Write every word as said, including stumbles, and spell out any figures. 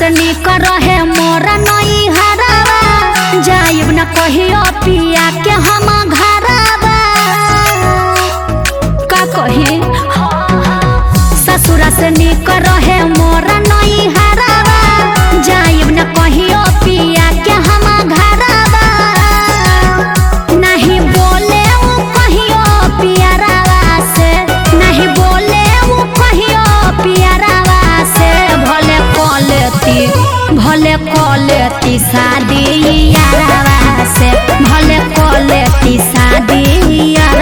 से निक रहे मोरा नई हरावा जाइब न कहियो पिया के हम घरवा का कही ससुरा से निक रहे मोरा नई हरावा जाइब न कहियो पिया के हम घरवा नहीं बोले वो कहियो पियरावा से नहीं बोले वो कहियो पियरावा से भले कलेती भले कलेती शादी यारावा से भले कलेती शादी यारावा